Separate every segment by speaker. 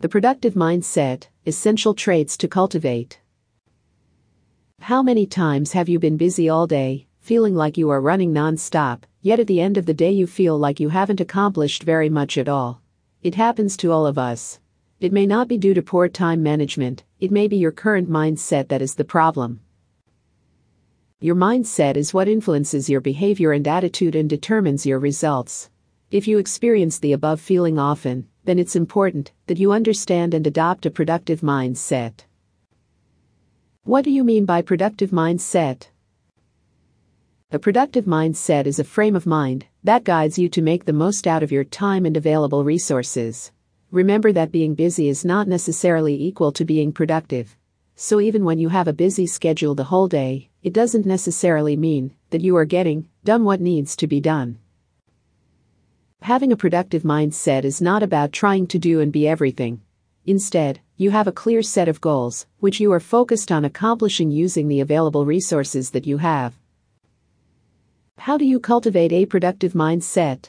Speaker 1: The productive mindset, essential traits to cultivate. How many times have you been busy all day, feeling like you are running non-stop, yet at the end of the day you feel like you haven't accomplished very much at all? It happens to all of us. It may not be due to poor time management, it may be your current mindset that is the problem. Your mindset is what influences your behavior and attitude and determines your results. If you experience the above feeling often, then it's important that you understand and adopt a productive mindset. What do you mean by productive mindset? A productive mindset is a frame of mind that guides you to make the most out of your time and available resources. Remember that being busy is not necessarily equal to being productive. So even when you have a busy schedule the whole day, it doesn't necessarily mean that you are getting done what needs to be done. Having a productive mindset is not about trying to do and be everything. Instead, you have a clear set of goals, which you are focused on accomplishing using the available resources that you have. How do you cultivate a productive mindset?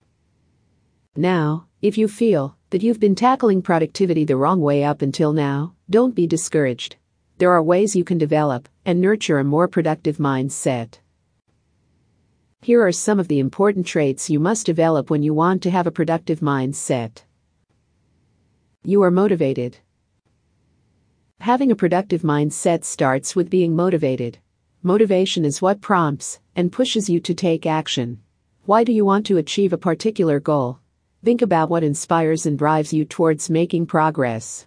Speaker 1: Now, if you feel that you've been tackling productivity the wrong way up until now, don't be discouraged. There are ways you can develop and nurture a more productive mindset. Here are some of the important traits you must develop when you want to have a productive mindset. You are motivated. Having a productive mindset starts with being motivated. Motivation is what prompts and pushes you to take action. Why do you want to achieve a particular goal? Think about what inspires and drives you towards making progress.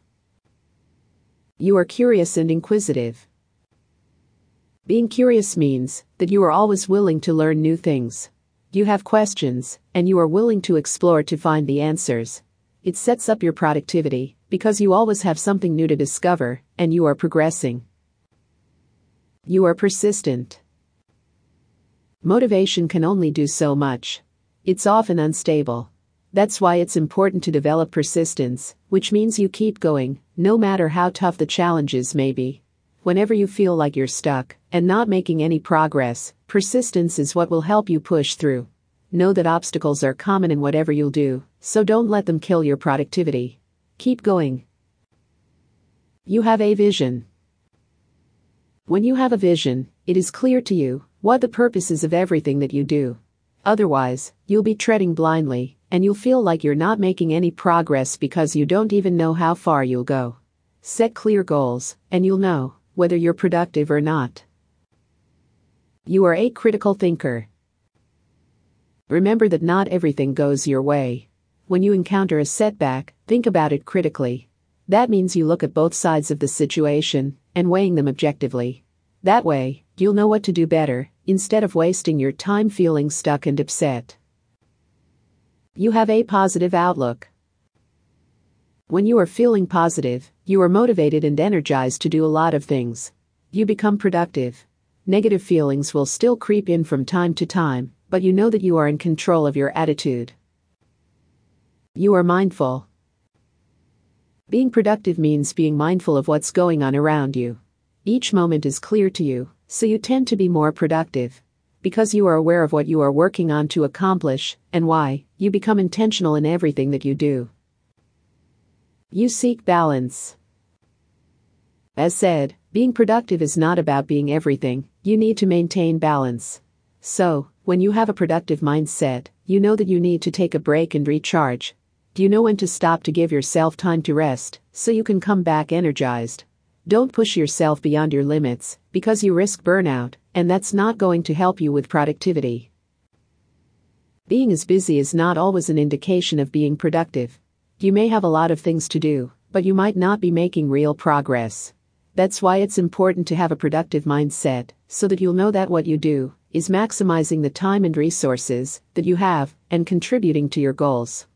Speaker 1: You are curious and inquisitive. Being curious means that you are always willing to learn new things. You have questions, and you are willing to explore to find the answers. It sets up your productivity, because you always have something new to discover, and you are progressing. You are persistent. Motivation can only do so much. It's often unstable. That's why it's important to develop persistence, which means you keep going, no matter how tough the challenges may be. Whenever you feel like you're stuck and not making any progress, persistence is what will help you push through. Know that obstacles are common in whatever you'll do, so don't let them kill your productivity. Keep going. You have a vision. When you have a vision, it is clear to you what the purpose is of everything that you do. Otherwise, you'll be treading blindly, and you'll feel like you're not making any progress because you don't even know how far you'll go. Set clear goals, and you'll know whether you're productive or not. You are a critical thinker. Remember that not everything goes your way. When you encounter a setback, think about it critically. That means you look at both sides of the situation and weighing them objectively. That way, you'll know what to do better, instead of wasting your time feeling stuck and upset. You have a positive outlook. When you are feeling positive, you are motivated and energized to do a lot of things. You become productive. Negative feelings will still creep in from time to time, but you know that you are in control of your attitude. You are mindful. Being productive means being mindful of what's going on around you. Each moment is clear to you, so you tend to be more productive. Because you are aware of what you are working on to accomplish and why, you become intentional in everything that you do. You seek balance. As said, being productive is not about being everything. You need to maintain balance. So, when you have a productive mindset, you know that you need to take a break and recharge. You know when to stop to give yourself time to rest, so you can come back energized. Don't push yourself beyond your limits, because you risk burnout, and that's not going to help you with productivity. Being as busy is not always an indication of being productive. You may have a lot of things to do, but you might not be making real progress. That's why it's important to have a productive mindset, so that you'll know that what you do is maximizing the time and resources that you have and contributing to your goals.